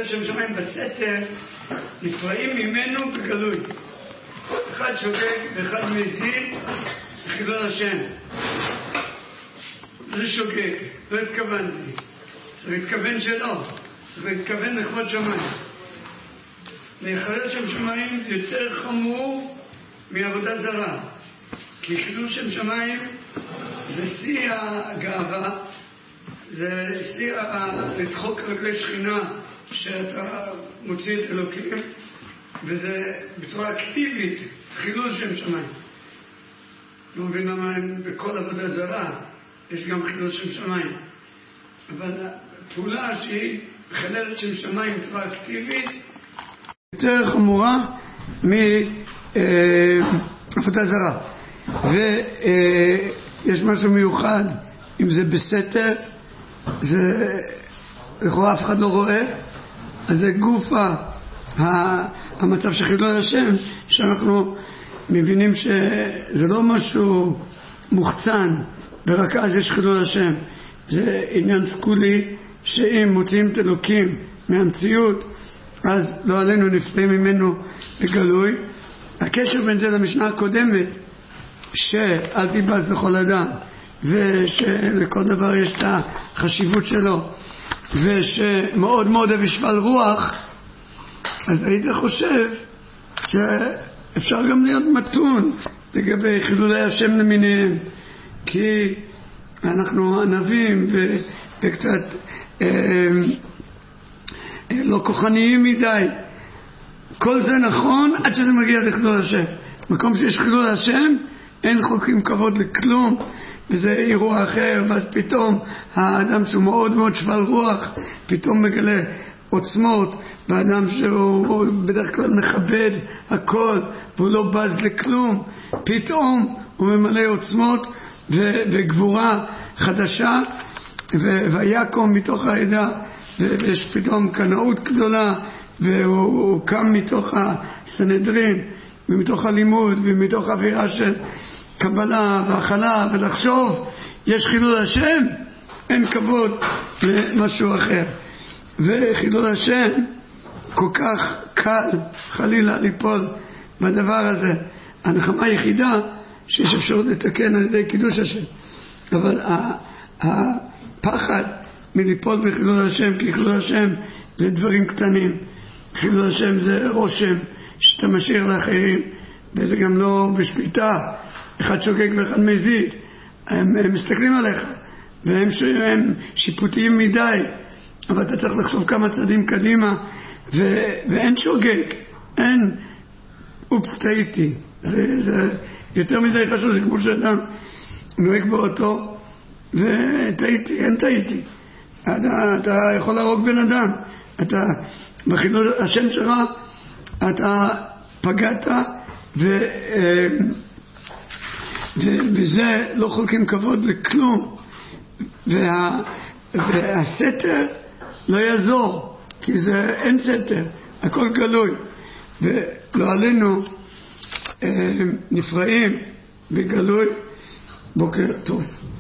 שם שמיים בסתר, נפרעים ממנו בגלוי. אחד שוגג ואחד מזיד, חילול השם. זה שוגג, לא התכוונתי. זה התכוון שלא, זה התכוון לכבוד שמיים. לחלל שם שמיים זה יותר חמור מעבודה זרה. כי חילול שם שמיים זה שיא הגאווה, זה שיא לצחוק רגלי שכינה שאתה מוציא את אלוקים, וזה בצורה אקטיבית חילול שם שמיים. לא מבין למה בכל עבודה זרה יש גם חילול שם שמיים, אבל הפעולה שהיא מחללת שם שמיים בצורה אקטיבית יותר חמורה מעבודה זרה. ויש משהו מיוחד, אם זה בסתר, זה לכאורה אף אחד לא רואה, אז זה גופה המצב של חילול השם, שאנחנו מבינים שזה לא משהו מוחצן ורק אז יש חילול השם. זה עניין סגולי, שאם מוציאים את אלוקים מהמציאות אז לא עלינו נפרעים ממנו בגלוי. הקשר בין זה למשנה הקודמת, שאל תיבז לכל אדם, ושלכל דבר יש את החשיבות שלו, ושמאוד מאוד בשפל רוח, אז היית חושב שאפשר גם להיות מתון לגבי חילולי השם למיניהם, כי אנחנו ענבים וקצת לא כוחניים מדי. כל זה נכון עד שזה מגיע לחילול השם. מקום שיש חילול השם אין חוקים כבוד לכלום, וזה אירוע אחר. ואז פתאום האדם שהוא מאוד מאוד שפל רוח פתאום מגלה עוצמות, והאדם שהוא בדרך כלל מכבד הכל והוא לא בז לכלום, פתאום הוא ממלא עוצמות וגבורה חדשה, ויקום מתוך העדה, ויש פתאום קנאות גדולה, והוא קם מתוך הסנהדרין ומתוך הלימוד ומתוך אווירה של קבלה והכלה, ולחשוב יש חילול השם, אין כבוד למשהו אחר. וחילול השם כל כך קל חלילה ליפול בדבר הזה. הנחמה היחידה שיש אפשרות לתקן על ידי קידוש השם, אבל הפחד מליפול בחילול השם, כי חילול השם זה דברים קטנים, חילול השם זה רושם שאתה משאיר לאחרים, וזה גם לא בשליטה. אחד שוגג ואחד מזיד, הם מסתכלים עליך והם שיפוטיים מדי, אבל אתה צריך לחשוב כמה צעדים קדימה, ואין שוגג, אין אופס טעיתי. זה יותר מדי חשוב. זה כמו שאדם נוהג באוטו וטעיתי, אין טעיתי. אתה יכול להרוג בן אדם, אתה בחילול השם שלך אתה פגעת, וזה לא חולקים כבוד לכלום. והסתר לא יעזור, כי זה אין סתר, הכל גלוי, ולא עלינו נפרעים בגלוי. בוקר טוב.